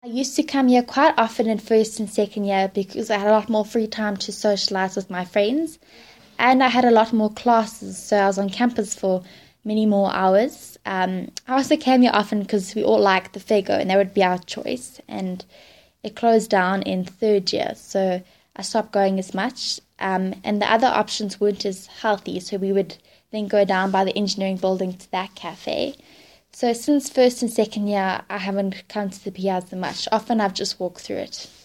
I used to come here quite often in first and second year because I had a lot more free time to socialize with my friends, and I had a lot more classes, so I was on campus for many more hours. I also came here often because we all liked the Fego, and that would be our choice, and it closed down in third year, so I stopped going as much, and the other options weren't as healthy, so we would then go down by the engineering building to that cafe. So since first and second year, I haven't come to the Piazza much. Often I've just walked through it.